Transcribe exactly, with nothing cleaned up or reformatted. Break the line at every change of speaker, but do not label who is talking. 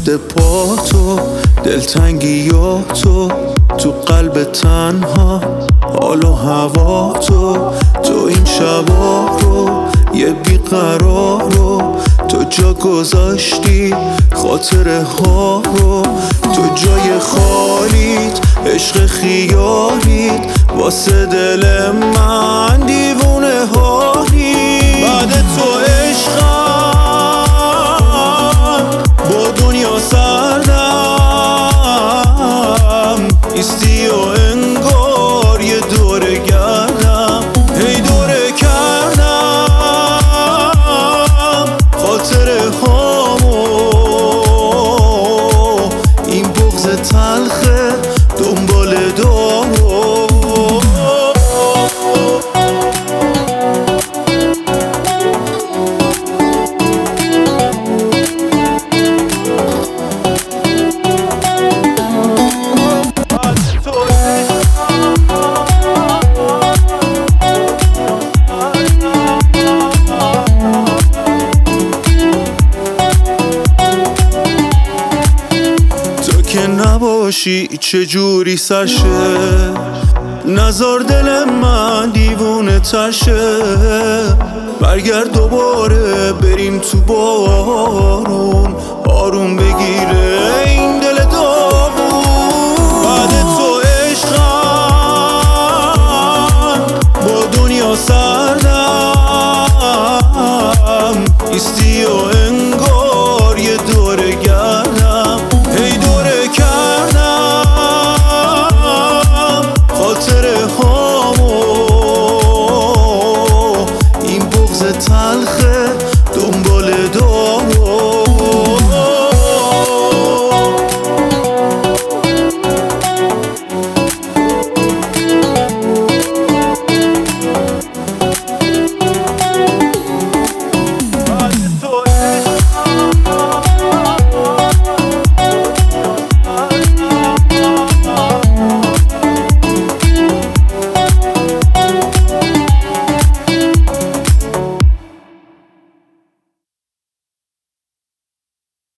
رفته پا تو، دلتنگی و تو تو قلب تنها، حال و هوا تو تو این شبا رو یه بیقرار رو تو جا گذاشتی، خاطره ها رو تو جای خالیت، عشق خیالیت واسه دل من دیوونه حالی. بعد تو عشقم با دنیا سردم، ایستی و انگار یه دوره گردم، هی دوره کردم خاطره هامو، این بغض تلخه دنبال دامو. که نباشی چجوری سرشه، نزار دل من دیوونه ترشه، برگرد دوباره بریم تو بارون، آروم بگیره این